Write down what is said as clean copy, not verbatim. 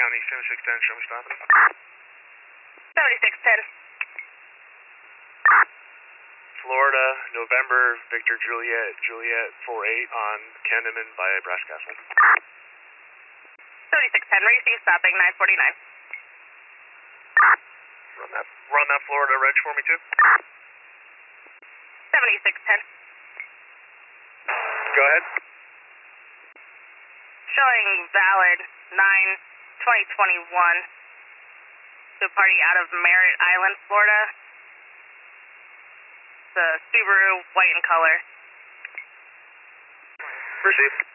County, 7610, show me stopping. 7610. Florida, November, Victor Juliet, Juliet 48 on Kenneman by Brass Castle. 7610, receive stopping 949. Run that Florida reg for me too. 7610. Go ahead. Showing valid 9/2021 to a party out of Merritt Island, Florida. The Subaru, white in color. Proceed.